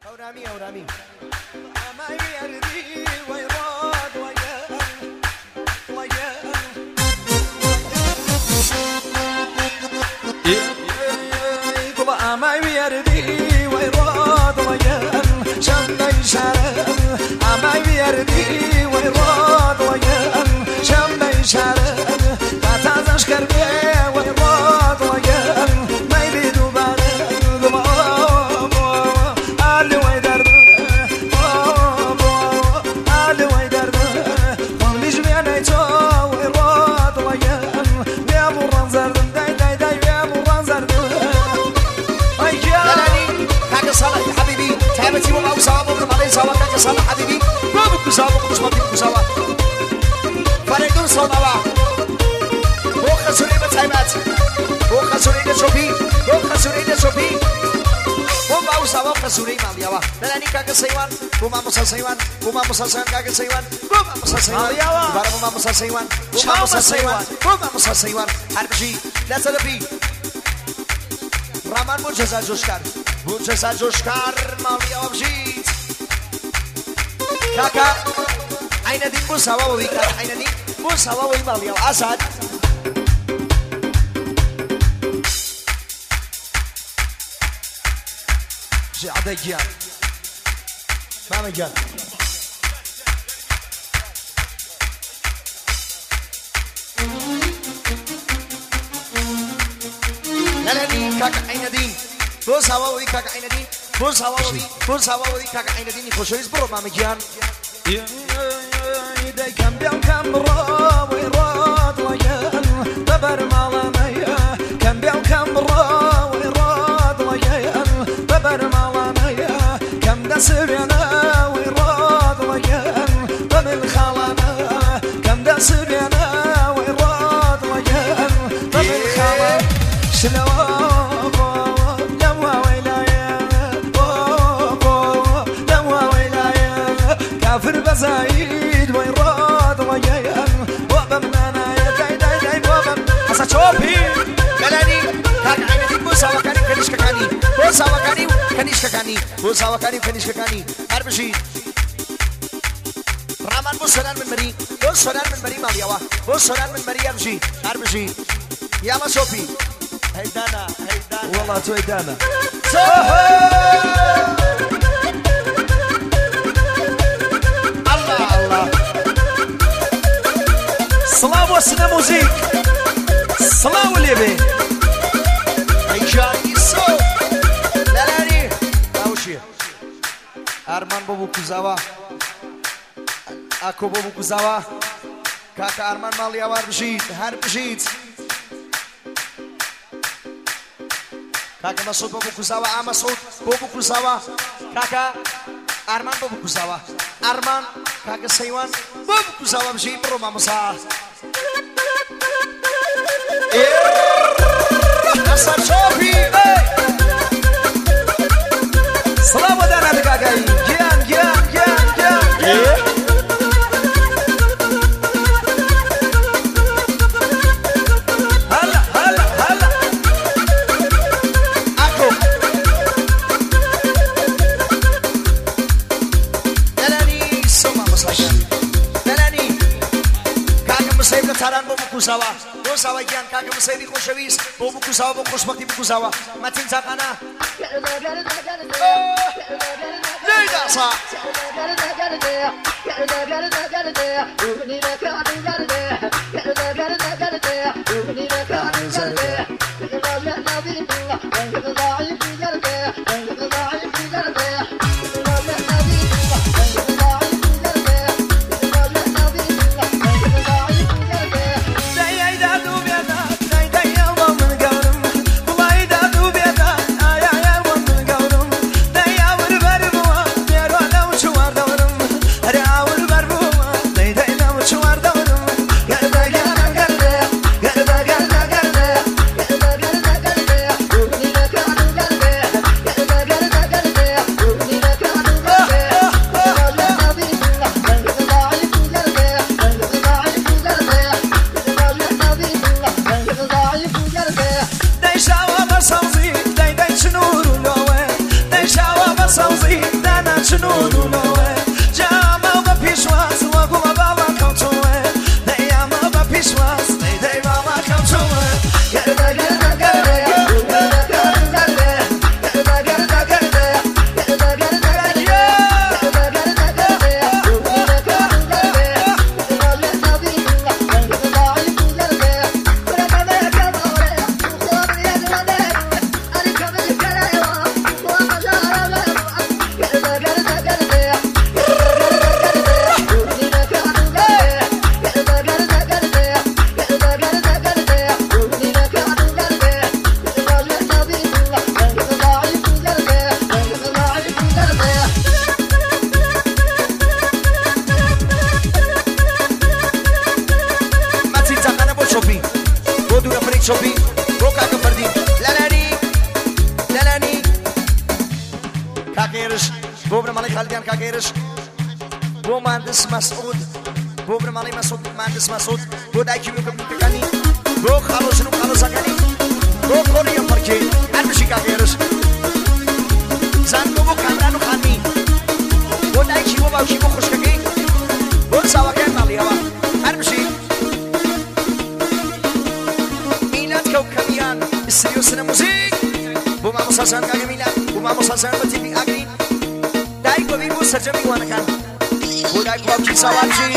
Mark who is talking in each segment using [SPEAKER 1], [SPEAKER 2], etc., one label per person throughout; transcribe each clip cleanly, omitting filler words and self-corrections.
[SPEAKER 1] أورامي أورامي ما يردي ويراد ويان طبعا ما يردي ويراد ويان شم يشارن ما يردي ويراد ويان شم يشارن ما تعزش كربي ويراد ويان ما يريدوا بارد اللي ويدرد اللي ويدرد قولي جميع نيتو ويراد ويان يا مران زردم داي داي داي يا مران زردم
[SPEAKER 2] دلالي كاك صالح حبيبي تعبتي وما وسوا بكم علي سوا كاك صالح حبيبي ما بكم سوا بكم مش ما بكم سوا فريدون صنوا هو خسري بتعبات هو خسري شوفي هو خسري شوفي هو وسوا خسري ما بيوا دلالي كاك سيوان وما مسا سيوان وما مسا سيوان كاك سيوان وما مسا سيوان بارا وما مسا سيوان وما مسا سيوان وما مسا سيوان حربشي لا تلبي رامان منجزا جوشكار ماليا وبجيت كاكا عين دين بوساوا ويكا عين دين بوساوا ويماليا وأسد
[SPEAKER 1] جي عديان ما مجال
[SPEAKER 2] لالني كاكا عين دين بوساوا ويكا عين دين بوساوا ويكا عين دين خوشويس برو ما مجان
[SPEAKER 1] يدي كم بيوم كم برا ويراد ويان ببر مالانيا كم بيوم كم برا ويراد ويان ببر مالانيا كم دسرنا ويراد ويان بمن خالانا كم دسرنا ويراد ويان بمن خالانا شلون كافر بزايد ويراد ويان وبمنانا يا داي داي داي وبم حسا شوبي
[SPEAKER 2] دلالي كاكا عين دين بوساوا كاني كنيشكا كاني بوساوا كاني كنيشكا كاني بوساوا كاني كنيشكا كاني أربشي رامان بوسران من مري بوسران من مري ماليوا بوسران من مري أربشي أربشي يلا شوبي
[SPEAKER 1] هيدانا والله تو هيدانا صلاة وسنا موزيك صلاة واليبي
[SPEAKER 2] هيجاني سو دلالي
[SPEAKER 1] أوشي أرمان بابو كوزاوا أكو بابو كوزاوا كاكا أرمان ماليا وار بشيت هر بشيت كاكا مسعود بابو كوزاوا مسعود بابو كوزاوا كاكا أرمان بابو كوزاوا أرمان كاكا سيوان بابو كوزاوا بشيت برو ما مسا
[SPEAKER 2] نصر شوفي
[SPEAKER 1] سلام ودانا دقاقاي جيان هلا
[SPEAKER 2] أكو دلاني سوما مصايا دلاني كاكا مسايب لتاران بابو كوزاوا بوساوا جان كاكا مسايبي خوشويس بابو كوزاوا بابو خوشبختي بكوزاوا ما تنساق أنا ليدا صح
[SPEAKER 1] بۆ بنەماڵەی خالیدیان کاگەێرش بۆ مهندس مەسعود بۆ بنەماڵەی مهندس مەسعود بۆ دایکی بکەنی بۆ خاڵۆژن و خاڵۆزەکانی بۆ کۆڵی ئەمپەرکێ هەر بشی کاگەێرش زانکۆ بۆ کامران و خانمی بۆ دایکی بۆ باوکی بۆ خوشکەکەی بۆ چاوەکەی ماڵیەوە هەر بشی میلاد کەوکەمیان استریۆ سنە موزیک بۆ مامۆساسان کاگە میلاد بۆ مامۆساسان بە تیپی ئاگرین دایک بەبین بۆ سەرجەمی وانەکان بۆ دایک باوکی چاوان بژی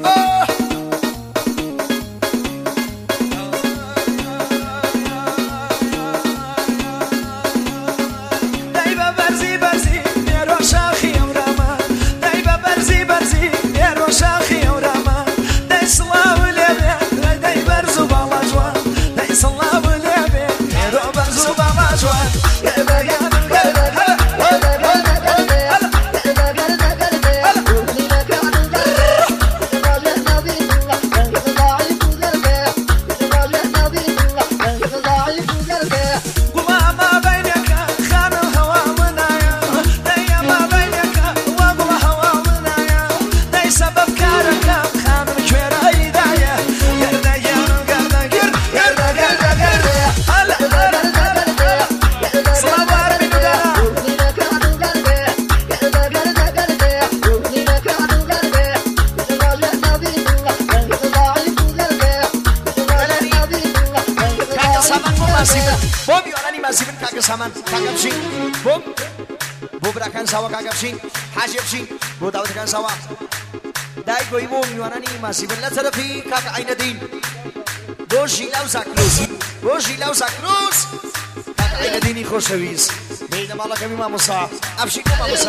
[SPEAKER 1] سامان کاکە بشین بۆ براکان ساوە کاکە بشین حاجێ بشین بۆ داوەتەکان ساوە دایک بۆی بۆ میوانانی ماسیبن لە تەرەفی کاکە عینەدین بۆ ژیلا و زاکروس بۆ ژیلا و زاکروس کاکە عینەدینی خۆشەویست بێنە ماڵەکەمی مامۆسا ئەبشین بۆ مامۆسا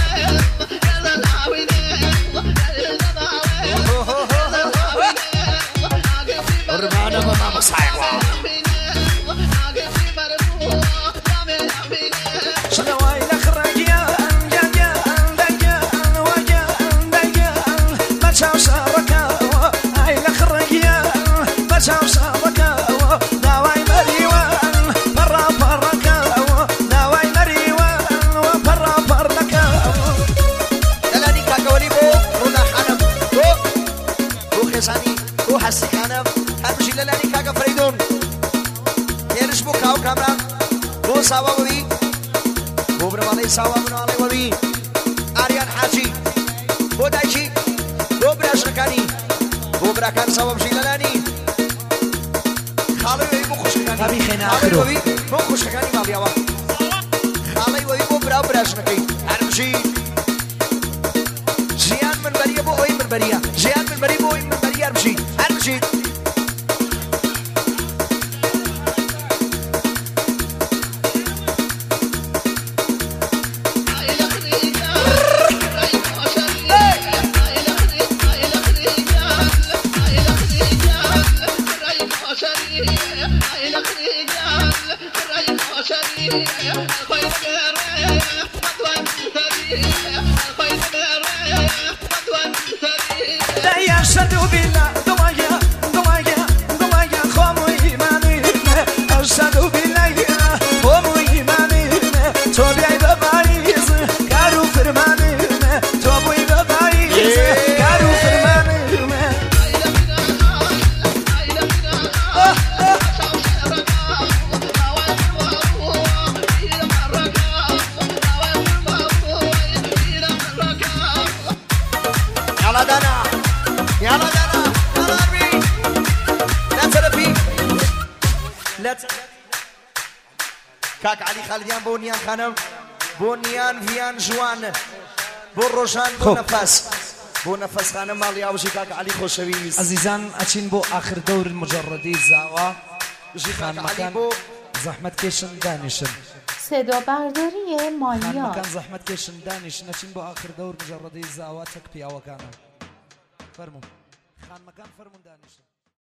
[SPEAKER 1] ڕمانە بە مامۆسایەوە ساوا وی بۆ برەماڵەی ساوا بناڵی وەوی ئاریان حاجی بۆ دایکی بۆ براژەکانی بۆ براکان ساوا بژی لەلانی خاڵی وەوی بۆ خوشکەکانی خاڵی وەوی بۆ خوشکەکانی ماڵیەوە خاڵی وەوی بۆ برا و براژەکەی هەر بژی ژیان منبەریە بۆ ئەوی منبەریە ژیان منبەری بۆ ئەوی منبەری هەر بژی هەر بژی کاک علی خالدیان بۆ نیان خانم بۆ نیان ڤیان جوان بۆ ڕۆژان بۆ نەفەس بۆ نەفەس خانم ماڵی ئاوژی کاک علی خۆشەویست
[SPEAKER 3] عزیزان ئەچین بۆ آخر دەور مجەڕەدی زاوا خانمەکان زەحمەت کێشن دانیشن
[SPEAKER 4] صدا برداری مالیات
[SPEAKER 3] خانمەکان زەحمەت کێشن دانیشن ئەچین بۆ آخر دەور مجەڕەدی زاوا چەک پیاوەکانە فەرموو خانمەکان فەرموون دانیشن